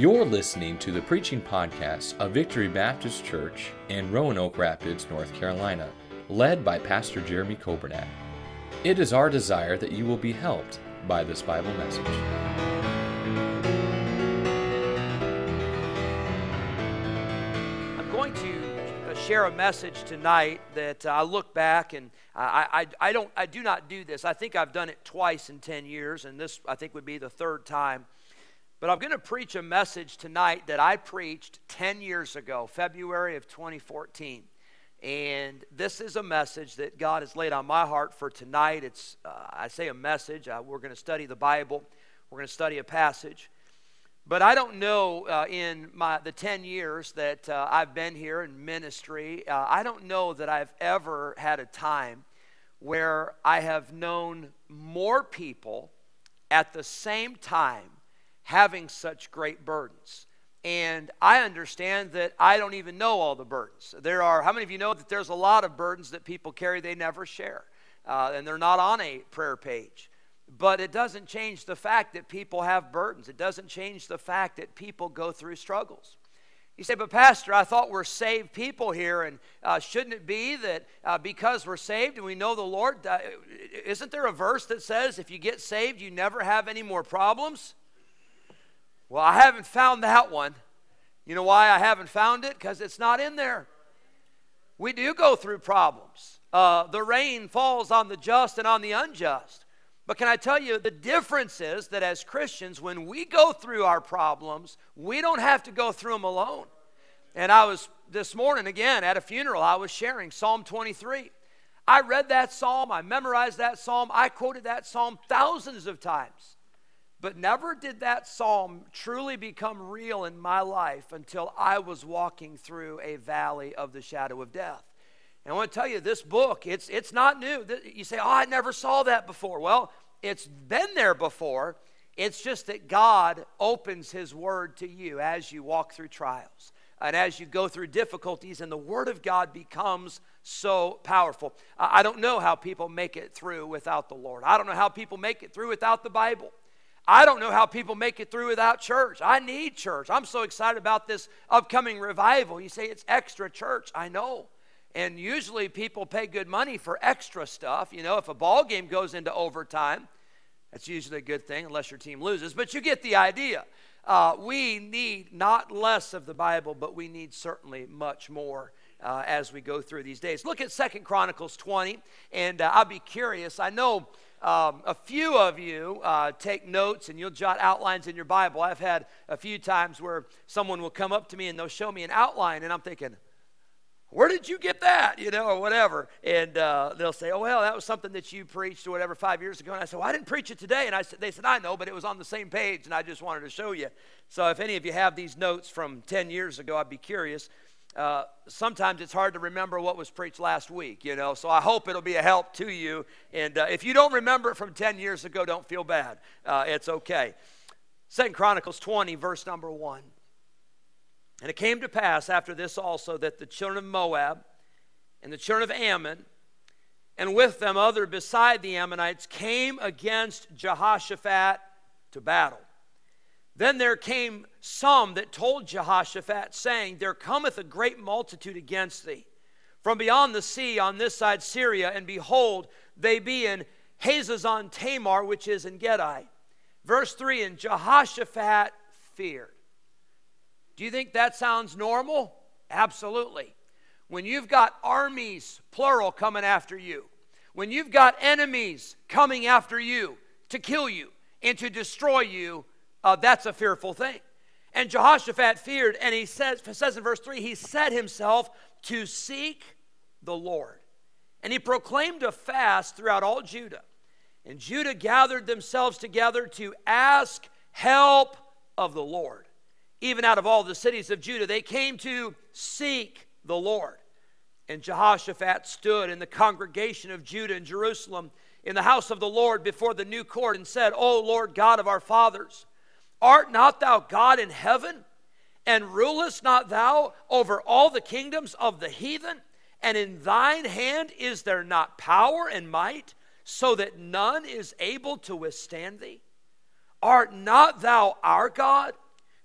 You're listening to the preaching podcast of Victory Baptist Church in Roanoke Rapids, North Carolina, led by Pastor Jeremy Coburnack. It is our desire that you will be helped by this Bible message. I'm going to share a message tonight that I look back and I do not do this. I think I've done it twice in 10 years, and this I think would be the third time. But I'm going to preach a message tonight that I preached 10 years ago, February of 2014. And this is a message that God has laid on my heart for tonight. It's, I say a message. We're going to study the Bible. We're going to study a passage. But I don't know in the 10 years that I've been here in ministry, I don't know that I've ever had a time where I have known more people at the same time having such great burdens. And I understand that I don't even know all the burdens. How many of you know that there's a lot of burdens that people carry they never share? And they're not on a prayer page. But it doesn't change the fact that people have burdens. It doesn't change the fact that people go through struggles. You say, but Pastor, I thought we're saved people here, and shouldn't it be that because we're saved and we know the Lord, isn't there a verse that says if you get saved, you never have any more problems? Well, I haven't found that one. You know why I haven't found it? Because it's not in there. We do go through problems. The rain falls on the just and on the unjust. But can I tell you, the difference is that as Christians, when we go through our problems, we don't have to go through them alone. And I was, this morning again, at a funeral, I was sharing Psalm 23. I read that psalm, I memorized that psalm, I quoted that psalm thousands of times. But never did that psalm truly become real in my life until I was walking through a valley of the shadow of death. And I want to tell you, this book, it's not new. You say, I never saw that before. Well, it's been there before. It's just that God opens His Word to you as you walk through trials and as you go through difficulties, and the Word of God becomes so powerful. I don't know how people make it through without the Lord. I don't know how people make it through without the Bible. I don't know how people make it through without church. I need church. I'm so excited about this upcoming revival. You say it's extra church. I know. And usually people pay good money for extra stuff. You know, if a ball game goes into overtime, that's usually a good thing unless your team loses. But you get the idea. We need not less of the Bible, but we need certainly much more as we go through these days. Look at 2 Chronicles 20, and I'll be curious. I know a few of you take notes and you'll jot outlines in your Bible. I've had a few times where someone will come up to me and they'll show me an outline, and I'm thinking, where did you get that, or whatever. And they'll say, oh, well, that was something that you preached or whatever 5 years ago. And I said, well, I didn't preach it today. And they said, I know, but it was on the same page, and I just wanted to show you. So if any of you have these notes from 10 years ago, I'd be curious. Sometimes it's hard to remember what was preached last week, so I hope it'll be a help to you. And if you don't remember it from 10 years ago, don't feel bad. It's okay. 2 Chronicles 20, verse number 1. And it came to pass after this also that the children of Moab and the children of Ammon, and with them other beside the Ammonites, came against Jehoshaphat to battle. Then there came some that told Jehoshaphat, saying, there cometh a great multitude against thee from beyond the sea on this side Syria, and behold, they be in Hazazon Tamar, which is in Gedi. Verse 3, and Jehoshaphat feared. Do you think that sounds normal? Absolutely. When you've got armies, plural, coming after you, when you've got enemies coming after you to kill you and to destroy you, that's a fearful thing. And Jehoshaphat feared, and he says in verse 3, he set himself to seek the Lord. And he proclaimed a fast throughout all Judah. And Judah gathered themselves together to ask help of the Lord. Even out of all the cities of Judah, they came to seek the Lord. And Jehoshaphat stood in the congregation of Judah and Jerusalem in the house of the Lord before the new court and said, O Lord God of our fathers, art not thou God in heaven? And rulest not thou over all the kingdoms of the heathen? And in thine hand is there not power and might, so that none is able to withstand thee? Art not thou our God,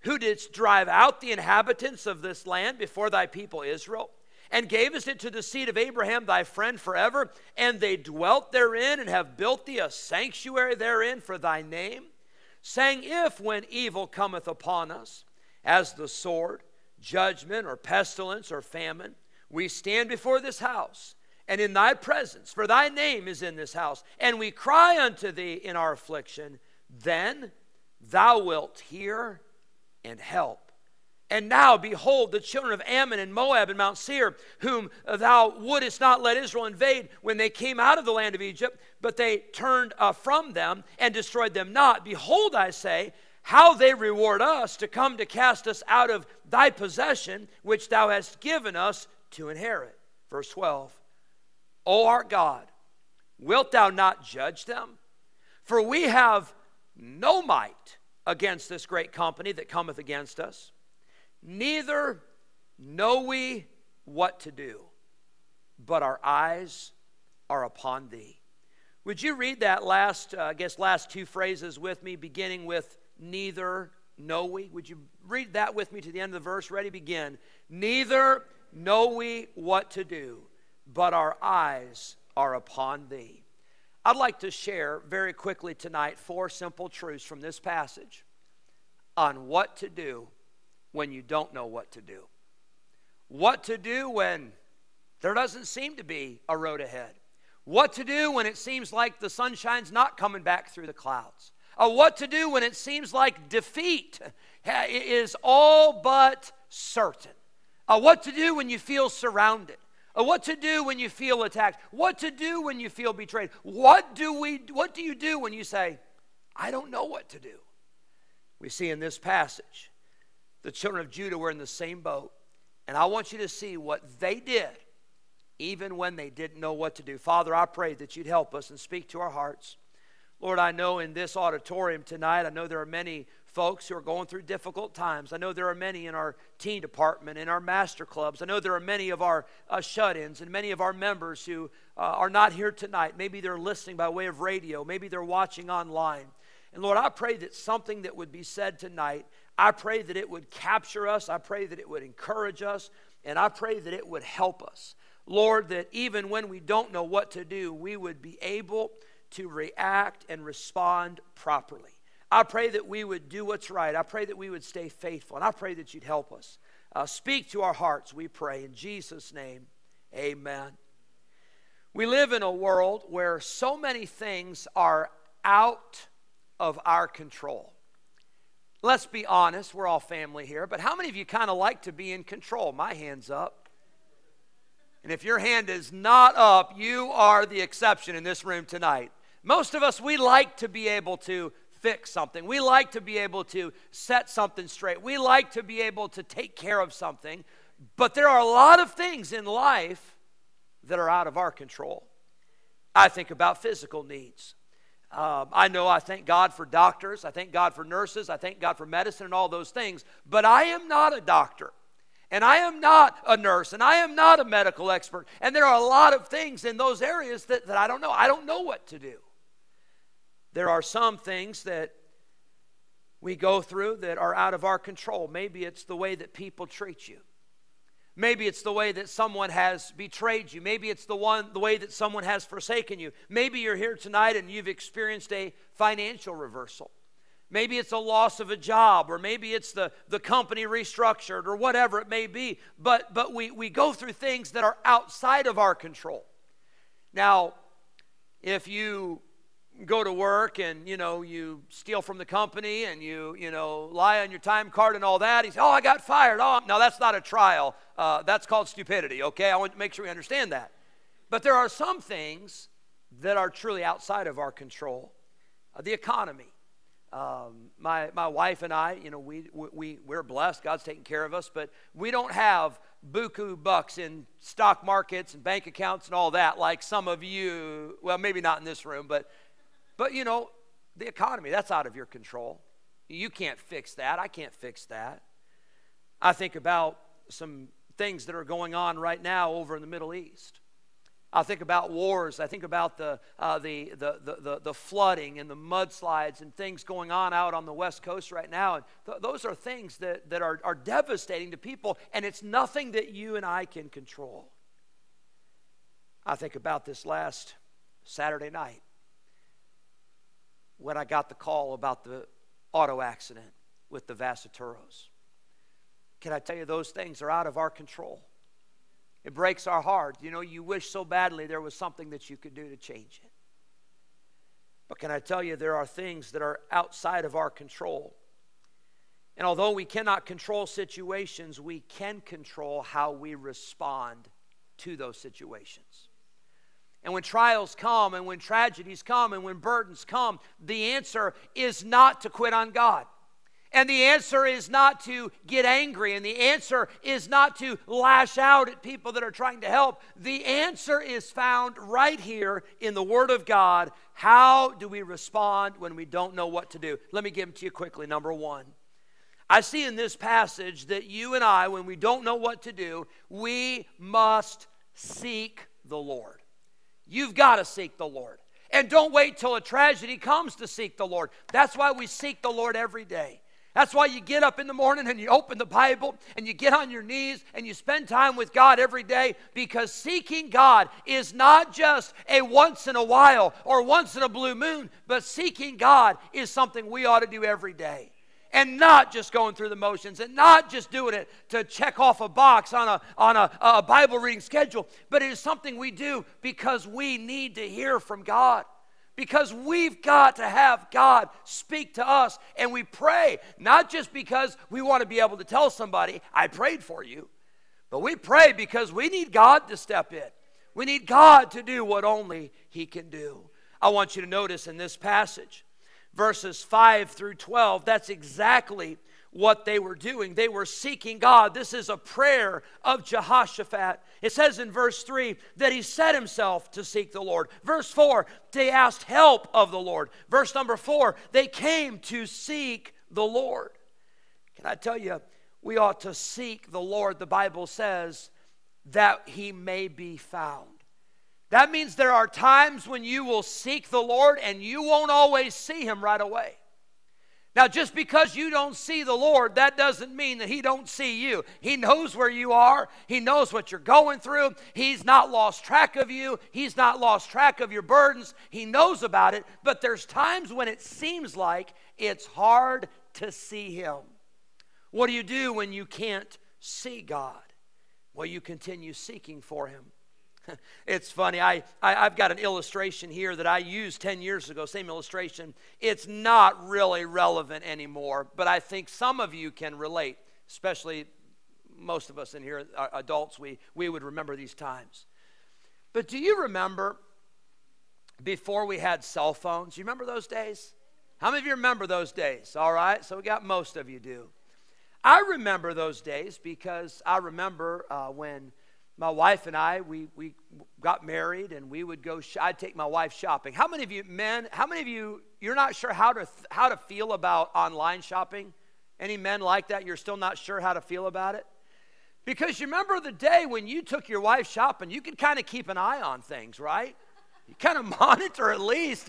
who didst drive out the inhabitants of this land before thy people Israel, and gavest it to the seed of Abraham thy friend forever, and they dwelt therein, and have built thee a sanctuary therein for thy name, saying, if when evil cometh upon us, as the sword, judgment, or pestilence, or famine, we stand before this house, and in thy presence, for thy name is in this house, and we cry unto thee in our affliction, then thou wilt hear and help. And now, behold, the children of Ammon and Moab and Mount Seir, whom thou wouldest not let Israel invade when they came out of the land of Egypt, but they turned from them and destroyed them not. Behold, I say, how they reward us to come to cast us out of thy possession, which thou hast given us to inherit. Verse 12, O our God, wilt thou not judge them? For we have no might against this great company that cometh against us, neither know we what to do, but our eyes are upon thee. Would you read that last two phrases with me, beginning with neither know we? Would you read that with me to the end of the verse? Ready, begin. Neither know we what to do, but our eyes are upon thee. I'd like to share very quickly tonight 4 simple truths from this passage on what to do when you don't know what to do. What to do when there doesn't seem to be a road ahead. What to do when it seems like the sunshine's not coming back through the clouds. What to do when it seems like defeat is all but certain. What to do when you feel surrounded. What to do when you feel attacked. What to do when you feel betrayed. What do you do when you say, I don't know what to do? We see in this passage, the children of Judah were in the same boat. And I want you to see what they did, even when they didn't know what to do. Father, I pray that you'd help us and speak to our hearts. Lord, I know in this auditorium tonight, I know there are many folks who are going through difficult times. I know there are many in our teen department, in our master clubs. I know there are many of our shut-ins and many of our members who are not here tonight. Maybe they're listening by way of radio. Maybe they're watching online. And Lord, I pray that something that would be said tonight, I pray that it would capture us. I pray that it would encourage us. And I pray that it would help us. Lord, that even when we don't know what to do, we would be able to react and respond properly. I pray that we would do what's right. I pray that we would stay faithful. And I pray that you'd help us. Speak to our hearts, we pray. In Jesus' name, amen. We live in a world where so many things are out of our control. Let's be honest, we're all family here, but how many of you kind of like to be in control? My hand's up. And if your hand is not up, you are the exception in this room tonight. Most of us, we like to be able to fix something. We like to be able to set something straight. We like to be able to take care of something. But there are a lot of things in life that are out of our control. I think about physical needs. I thank God for doctors. I thank God for nurses. I thank God for medicine and all those things. But I am not a doctor. And I am not a nurse. And I am not a medical expert. And there are a lot of things in those areas that I don't know. I don't know what to do. There are some things that we go through that are out of our control. Maybe it's the way that people treat you. Maybe it's the way that someone has betrayed you. Maybe it's the way that someone has forsaken you. Maybe you're here tonight and you've experienced a financial reversal. Maybe it's a loss of a job, or maybe it's the company restructured, or whatever it may be. But we go through things that are outside of our control. Now, if you go to work and, you steal from the company and you lie on your time card and all that. He says, I got fired. Oh, no, that's not a trial. That's called stupidity, okay? I want to make sure we understand that. But there are some things that are truly outside of our control. The economy. My wife and I, we're blessed. God's taking care of us, but we don't have buku bucks in stock markets and bank accounts and all that like some of you, well, maybe not in this room, but the economy, that's out of your control. You can't fix that. I can't fix that. I think about some things that are going on right now over in the Middle East. I think about wars. I think about the flooding and the mudslides and things going on out on the West Coast right now. And those are things that are devastating to people, and it's nothing that you and I can control. I think about this last Saturday night when I got the call about the auto accident with the Vassaturos. Can I tell you, those things are out of our control. It breaks our heart. You know, you wish so badly there was something that you could do to change it. But can I tell you, there are things that are outside of our control. And although we cannot control situations, we can control how we respond to those situations. And when trials come, and when tragedies come, and when burdens come, the answer is not to quit on God. And the answer is not to get angry. And the answer is not to lash out at people that are trying to help. The answer is found right here in the Word of God. How do we respond when we don't know what to do? Let me give them to you quickly. Number one, I see in this passage that you and I, when we don't know what to do, we must seek the Lord. You've got to seek the Lord. And don't wait till a tragedy comes to seek the Lord. That's why we seek the Lord every day. That's why you get up in the morning and you open the Bible and you get on your knees and you spend time with God every day, because seeking God is not just a once in a while or once in a blue moon, but seeking God is something we ought to do every day. And not just going through the motions, and not just doing it to check off a box on a Bible reading schedule, but it is something we do because we need to hear from God. Because we've got to have God speak to us, and we pray, not just because we want to be able to tell somebody, I prayed for you, but we pray because we need God to step in. We need God to do what only He can do. I want you to notice in this passage, verses 5 through 12, that's exactly what they were doing. They were seeking God. This is a prayer of Jehoshaphat. It says in verse 3 that he set himself to seek the Lord. Verse 4, they asked help of the Lord. Verse number 4, they came to seek the Lord. Can I tell you, we ought to seek the Lord. The Bible says that He may be found. That means there are times when you will seek the Lord and you won't always see Him right away. Now, just because you don't see the Lord, that doesn't mean that He don't see you. He knows where you are. He knows what you're going through. He's not lost track of you. He's not lost track of your burdens. He knows about it. But there's times when it seems like it's hard to see Him. What do you do when you can't see God? Well, you continue seeking for Him. It's funny, I've got an illustration here that I used 10 years ago, same illustration. It's not really relevant anymore, but I think some of you can relate, especially most of us in here, adults, we would remember these times. But do you remember before we had cell phones? You remember those days? How many of you remember those days? All right, so we got most of you do. I remember those days because I remember when my wife and I, we got married, and we would go, I'd take my wife shopping. How many of you men, you're not sure how to feel about online shopping? Any men like that? You're still not sure how to feel about it? Because you remember the day when you took your wife shopping, you could kind of keep an eye on things, right? You kind of monitor at least,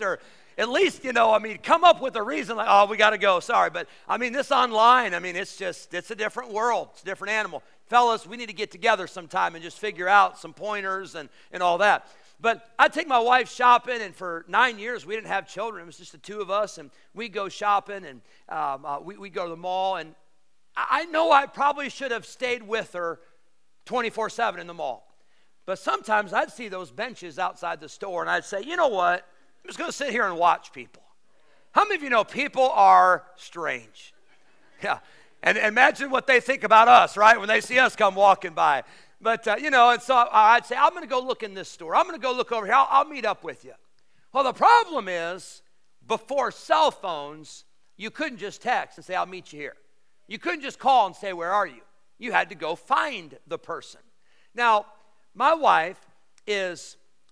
come up with a reason, like, oh, we got to go, sorry. But, this online, it's a different world. It's a different animal. Fellas, we need to get together sometime and just figure out some pointers and all that. But I'd take my wife shopping, and for 9 years, we didn't have children. It was just the two of us, and we'd go shopping, and we'd go to the mall. And I know I probably should have stayed with her 24/7 in the mall. But sometimes I'd see those benches outside the store, and I'd say, you know what? I'm just going to sit here and watch people. How many of you know people are strange? Yeah. And imagine what they think about us, right, when they see us come walking by. But, and so I'd say, I'm going to go look in this store. I'm going to go look over here. I'll meet up with you. Well, the problem is, before cell phones, you couldn't just text and say, I'll meet you here. You couldn't just call and say, where are you? You had to go find the person. Now, my wife is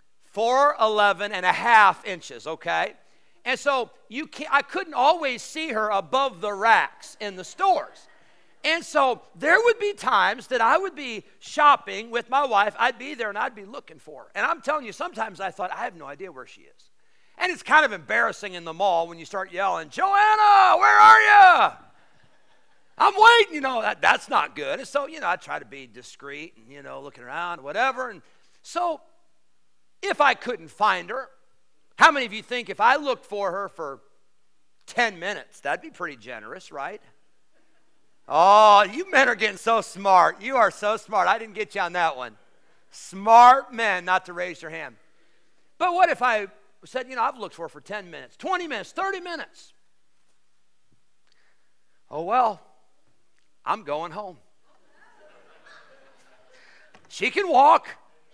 4'11" and a half inches, okay? And so I couldn't always see her above the racks in the stores. And so there would be times that I would be shopping with my wife. I'd be there and I'd be looking for her. And I'm telling you, sometimes I thought, I have no idea where she is. And it's kind of embarrassing in the mall when you start yelling, Joanna, where are you? I'm waiting, that's not good. And so, I try to be discreet and, looking around, whatever. And so if I couldn't find her, how many of you think if I looked for her for 10 minutes, that'd be pretty generous, right? Oh, you men are getting so smart. You are so smart. I didn't get you on that one. Smart men not to raise your hand. But what if I said, I've looked for 10 minutes, 20 minutes, 30 minutes. Oh, well, I'm going home. She can walk.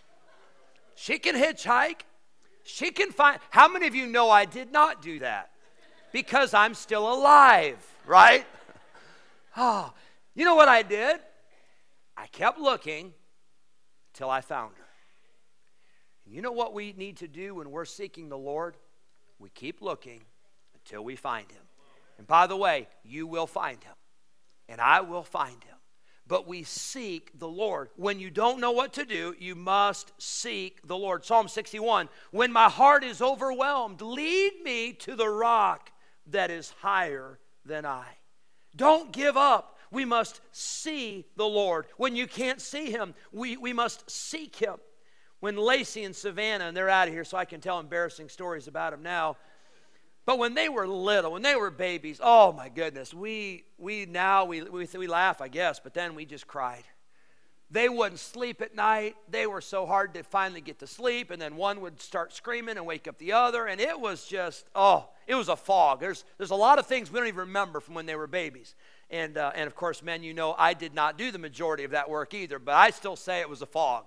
She can hitchhike. She can find. How many of you know I did not do that? Because I'm still alive, right? Oh, you know what I did? I kept looking till I found her. You know what we need to do when we're seeking the Lord? We keep looking until we find him. And by the way, you will find him. And I will find him. But we seek the Lord. When you don't know what to do, you must seek the Lord. Psalm 61, when my heart is overwhelmed, lead me to the rock that is higher than I. Don't give up. We must see the Lord. When you can't see him, we must seek him. When Lacey and Savannah, and they're out of here so I can tell embarrassing stories about them now, but when they were little, when they were babies, oh my goodness, we laugh, I guess, but then we just cried. They wouldn't sleep at night. They were so hard to finally get to sleep, and then one would start screaming and wake up the other, and it was just, it was a fog. There's a lot of things we don't even remember from when they were babies. And of course, men, I did not do the majority of that work either, but I still say it was a fog.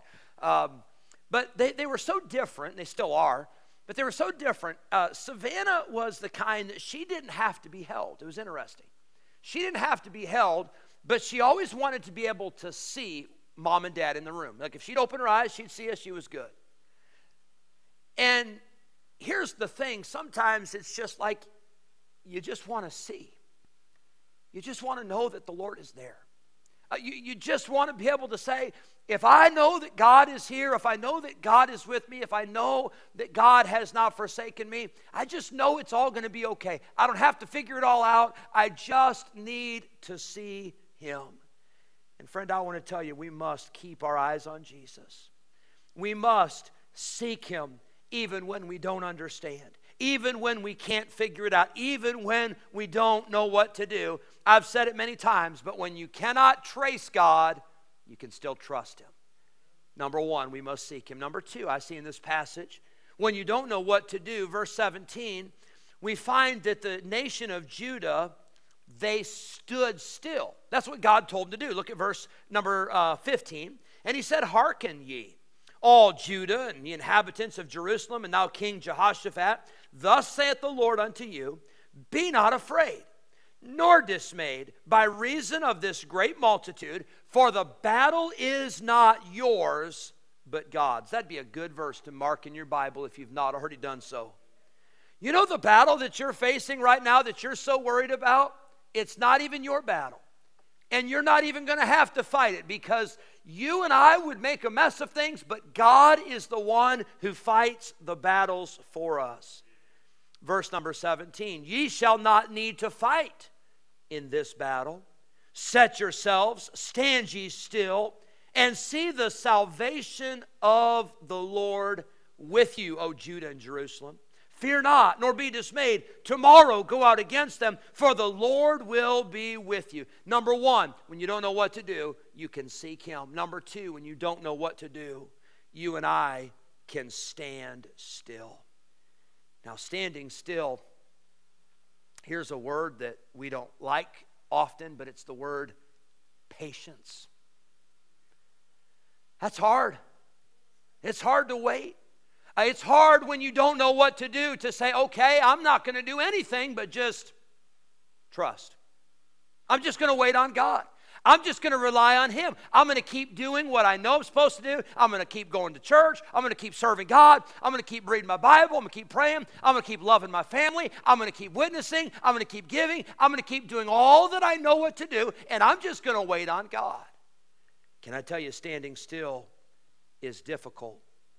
But they were so different, they still are, but they were so different. Savannah was the kind that she didn't have to be held. It was interesting. She didn't have to be held, but she always wanted to be able to see mom and dad in the room. Like if she'd open her eyes, she'd see us, she was good. And here's the thing, sometimes it's just like you just want to see. You just want to know that the Lord is there. You just want to be able to say, if I know that God is here, if I know that God is with me, if I know that God has not forsaken me, I just know it's all going to be okay. I don't have to figure it all out. I just need to see him. And friend, I want to tell you, we must keep our eyes on Jesus. We must seek him even when we don't understand, even when we can't figure it out, even when we don't know what to do. I've said it many times, but when you cannot trace God, you can still trust him. Number one, we must seek him. Number two, I see in this passage, when you don't know what to do, verse 17, we find that the nation of Judah, they stood still. That's what God told them to do. Look at verse number 15. And he said, hearken ye, all Judah and the inhabitants of Jerusalem, and thou King Jehoshaphat, thus saith the Lord unto you, be not afraid, nor dismayed by reason of this great multitude, for the battle is not yours, but God's. That'd be a good verse to mark in your Bible if you've not already done so. You know the battle that you're facing right now that you're so worried about? It's not even your battle. And you're not even going to have to fight it, because you and I would make a mess of things, but God is the one who fights the battles for us. Verse number 17, ye shall not need to fight in this battle. Set yourselves, stand ye still, and see the salvation of the Lord with you, O Judah and Jerusalem. Fear not, nor be dismayed. Tomorrow go out against them, for the Lord will be with you. Number one, when you don't know what to do, you can seek him. Number two, when you don't know what to do, you and I can stand still. Now, standing still, here's a word that we don't like often, but it's the word patience. That's hard. It's hard to wait. It's hard when you don't know what to do to say, okay, I'm not going to do anything but just trust. I'm just going to wait on God. I'm just going to rely on Him. I'm going to keep doing what I know I'm supposed to do. I'm going to keep going to church. I'm going to keep serving God. I'm going to keep reading my Bible. I'm going to keep praying. I'm going to keep loving my family. I'm going to keep witnessing. I'm going to keep giving. I'm going to keep doing all that I know what to do, and I'm just going to wait on God. Can I tell you, standing still is difficult.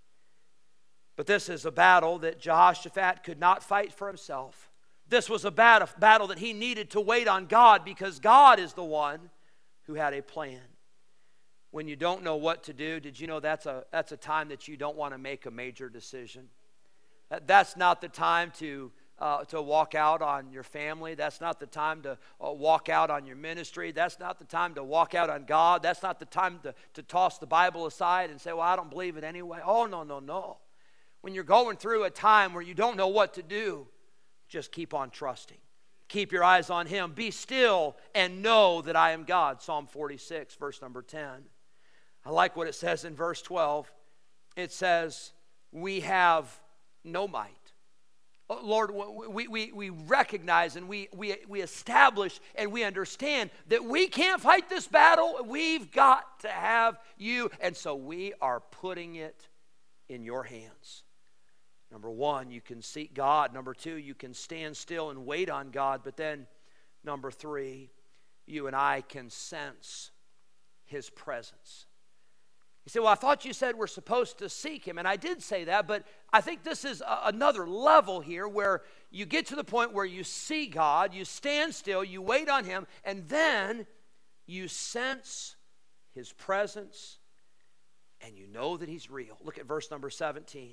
But this is a battle that Jehoshaphat could not fight for himself. This was a battle that he needed to wait on God, because God is the one who had a plan. When you don't know what to do, did you know that's a time that you don't want to make a major decision? That's not the time to walk out on your family. That's not the time to walk out on your ministry. That's not the time to walk out on God. That's not the time to toss the Bible aside and say, well, I don't believe it anyway. Oh, no, no, no. When you're going through a time where you don't know what to do, just keep on trusting. Keep your eyes on Him. Be still and know that I am God. Psalm 46, verse number 10. I like what it says in verse 12. It says, we have no might. Lord, we recognize and we establish and we understand that we can't fight this battle. We've got to have you. And so we are putting it in your hands. Number one, you can seek God. Number two, you can stand still and wait on God. But then, number three, you and I can sense His presence. You say, well, I thought you said we're supposed to seek Him. And I did say that, but I think this is another level here where you get to the point where you see God, you stand still, you wait on Him, and then you sense His presence, and you know that He's real. Look at verse number 17.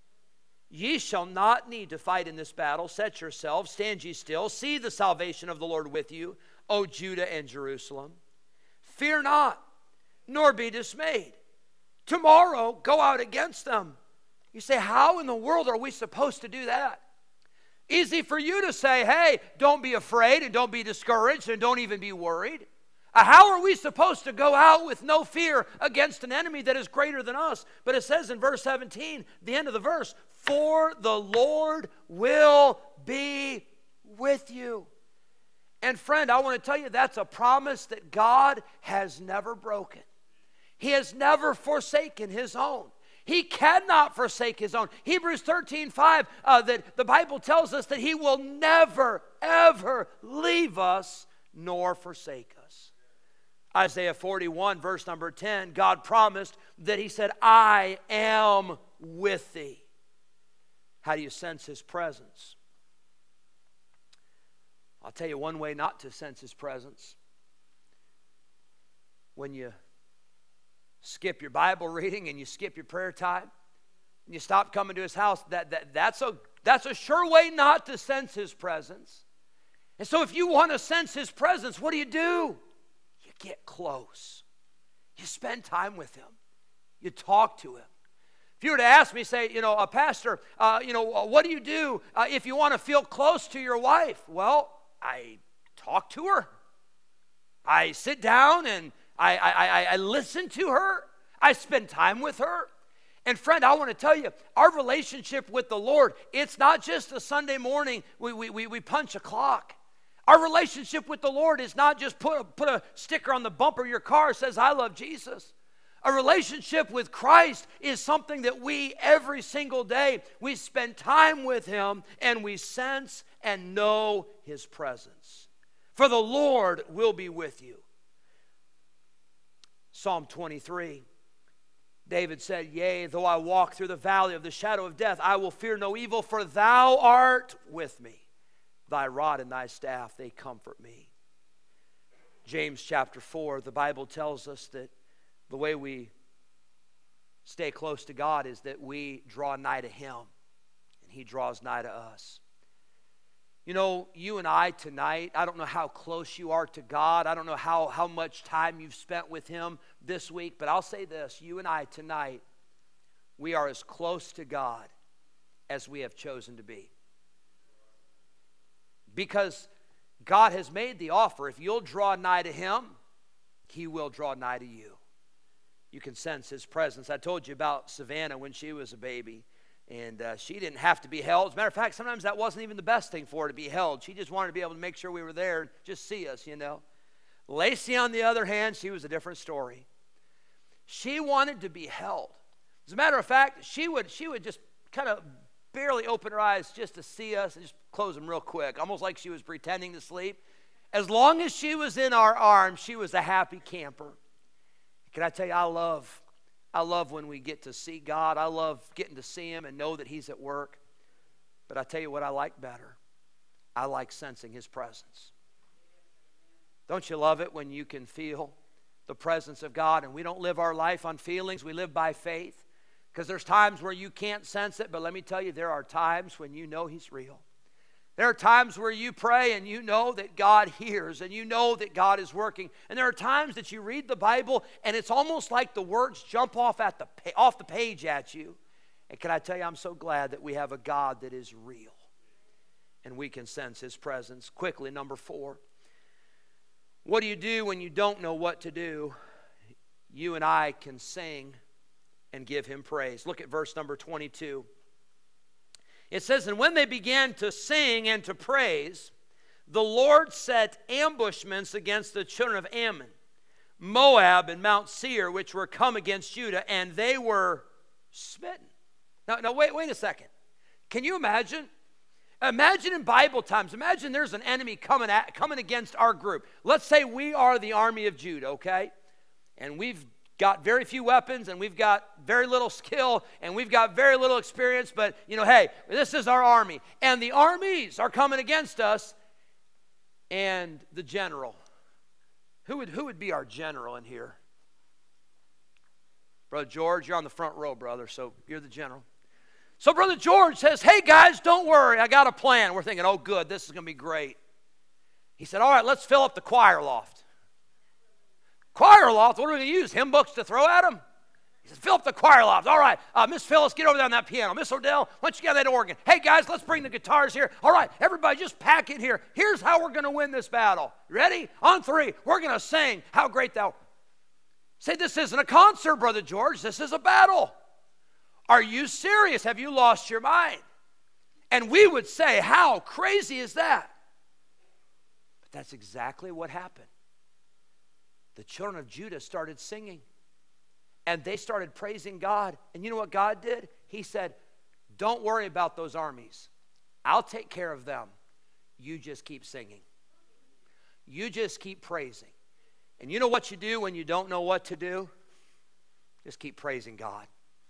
Ye shall not need to fight in this battle. Set yourselves, stand ye still. See the salvation of the Lord with you, O Judah and Jerusalem. Fear not, nor be dismayed. Tomorrow go out against them. You say, how in the world are we supposed to do that? Easy for you to say, hey, don't be afraid and don't be discouraged and don't even be worried. How are we supposed to go out with no fear against an enemy that is greater than us? But it says in verse 17, the end of the verse, for the Lord will be with you. And friend, I want to tell you that's a promise that God has never broken. He has never forsaken His own. He cannot forsake His own. Hebrews 13:5, that the Bible tells us that He will never, ever leave us nor forsake us. Isaiah 41, verse number 10, God promised that He said, I am with thee. How do you sense His presence? I'll tell you one way not to sense His presence. When you skip your Bible reading and you skip your prayer time, and you stop coming to His house, that's a sure way not to sense His presence. And so if you want to sense His presence, what do? You get close. You spend time with Him. You talk to Him. If you were to ask me, say, Pastor, what do you do if you want to feel close to your wife? Well, I talk to her. I sit down and I listen to her. I spend time with her. And friend, I want to tell you, our relationship with the Lord, it's not just a Sunday morning we punch a clock. Our relationship with the Lord is not just put a sticker on the bumper of your car that says, I love Jesus. A relationship with Christ is something that we, every single day, we spend time with Him and we sense and know His presence. For the Lord will be with you. Psalm 23, David said, yea, though I walk through the valley of the shadow of death, I will fear no evil, for Thou art with me. Thy rod and Thy staff, they comfort me. James chapter 4, the Bible tells us that the way we stay close to God is that we draw nigh to Him, and He draws nigh to us. You know, you and I tonight, I don't know how close you are to God. I don't know how much time you've spent with Him this week, but I'll say this, you and I tonight, we are as close to God as we have chosen to be. Because God has made the offer. If you'll draw nigh to Him, He will draw nigh to you. You can sense His presence. I told you about Savannah when she was a baby. And she didn't have to be held. As a matter of fact, sometimes that wasn't even the best thing for her to be held. She just wanted to be able to make sure we were there and just see us, Lacey, on the other hand, she was a different story. She wanted to be held. As a matter of fact, she would just kind of barely open her eyes just to see us and just close them real quick, almost like she was pretending to sleep. As long as she was in our arms, she was a happy camper. Can I tell you, I love when we get to see God. I love getting to see Him and know that He's at work. But I tell you what I like better. I like sensing His presence. Don't you love it when you can feel the presence of God? And we don't live our life on feelings. We live by faith. Because there's times where you can't sense it, but let me tell you, there are times when you know He's real. There are times where you pray and you know that God hears and you know that God is working. And there are times that you read the Bible and it's almost like the words jump off the page at you. And can I tell you, I'm so glad that we have a God that is real and we can sense His presence. Quickly, number 4. What do you do when you don't know what to do? You and I can sing and give Him praise. Look at verse number 22. It says, and when they began to sing and to praise, the Lord set ambushments against the children of Ammon, Moab, and Mount Seir, which were come against Judah, and they were smitten. Now wait a second. Can you imagine? Imagine in Bible times, imagine there's an enemy coming against our group. Let's say we are the army of Judah, okay? And we've got very few weapons, and we've got very little skill, and we've got very little experience, but, hey, this is our army. And the armies are coming against us, and the general. Who would be our general in here? Brother George, you're on the front row, brother, so you're the general. So Brother George says, hey, guys, don't worry, I got a plan. We're thinking, oh, good, this is going to be great. He said, all right, let's fill up the choir loft. Choir loft, what are we going to use? Hymn books to throw at them? He said, fill up the choir loft. All right, Miss Phyllis, get over there on that piano. Miss Odell, why don't you get that organ? Hey, guys, let's bring the guitars here. All right, everybody just pack in here. Here's how we're going to win this battle. Ready? On 3, we're going to sing How Great Thou. Say, this isn't a concert, Brother George. This is a battle. Are you serious? Have you lost your mind? And we would say, how crazy is that? But that's exactly what happened. The children of Judah started singing, and they started praising God. And you know what God did? He said, don't worry about those armies. I'll take care of them. You just keep singing. You just keep praising. And you know what you do when you don't know what to do? Just keep praising God.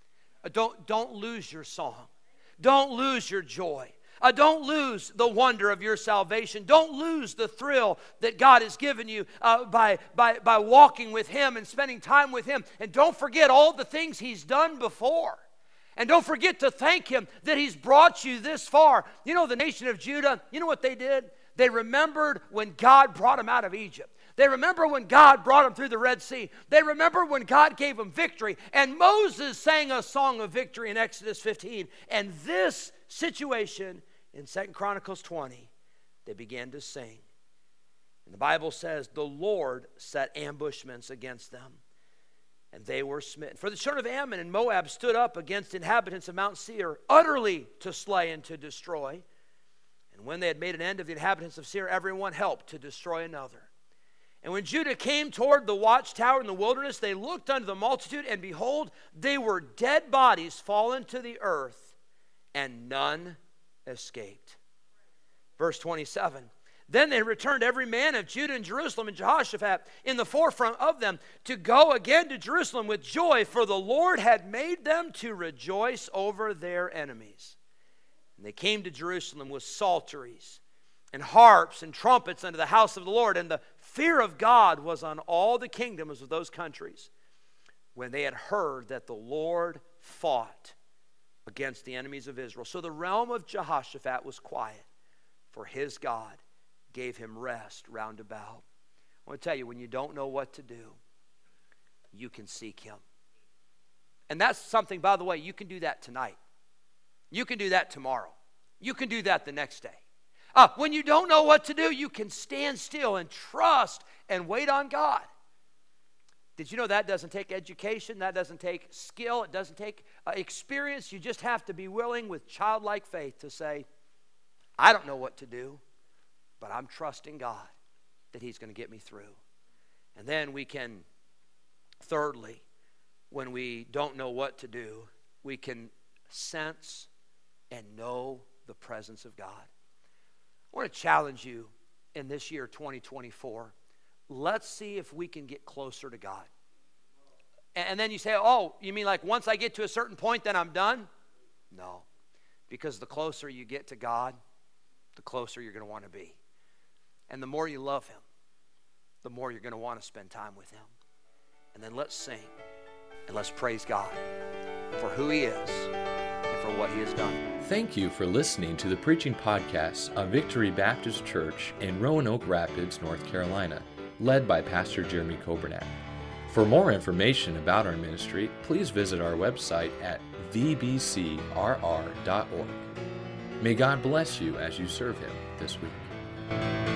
Don't lose your song. Don't lose your joy. Don't lose the wonder of your salvation. Don't lose the thrill that God has given you by walking with Him and spending time with Him. And don't forget all the things He's done before. And don't forget to thank Him that He's brought you this far. You know, the nation of Judah, you know what they did? They remembered when God brought them out of Egypt. They remember when God brought them through the Red Sea. They remember when God gave them victory. And Moses sang a song of victory in Exodus 15. And this situation in 2 Chronicles 20, they began to sing. And the Bible says, the Lord set ambushments against them, and they were smitten. For the children of Ammon and Moab stood up against the inhabitants of Mount Seir, utterly to slay and to destroy. And when they had made an end of the inhabitants of Seir, everyone helped to destroy another. And when Judah came toward the watchtower in the wilderness, they looked unto the multitude, and behold, they were dead bodies fallen to the earth, and none escaped. Verse 27. Then they returned every man of Judah and Jerusalem and Jehoshaphat in the forefront of them to go again to Jerusalem with joy, for the Lord had made them to rejoice over their enemies. And they came to Jerusalem with psalteries and harps and trumpets unto the house of the Lord, and the fear of God was on all the kingdoms of those countries when they had heard that the Lord fought against the enemies of Israel. So the realm of Jehoshaphat was quiet, for his God gave him rest round about. I want to tell you, when you don't know what to do, you can seek Him. And that's something, by the way, you can do that tonight. You can do that tomorrow. You can do that the next day. When you don't know what to do, you can stand still and trust and wait on God. Did you know that doesn't take education? That doesn't take skill. It doesn't take experience. You just have to be willing with childlike faith to say, I don't know what to do, but I'm trusting God that He's going to get me through. And then we can, thirdly, when we don't know what to do, we can sense and know the presence of God. I want to challenge you in this year 2024. Let's see if we can get closer to God. And then you say, oh, you mean like once I get to a certain point, then I'm done? No, because the closer you get to God, the closer you're going to want to be. And the more you love Him, the more you're going to want to spend time with Him. And then let's sing and let's praise God for who He is and for what He has done. Thank you for listening to the preaching podcast of Victory Baptist Church in Roanoke Rapids, North Carolina, led by Pastor Jeremy Coburnack. For more information about our ministry, please visit our website at vbcrr.org. May God bless you as you serve Him this week.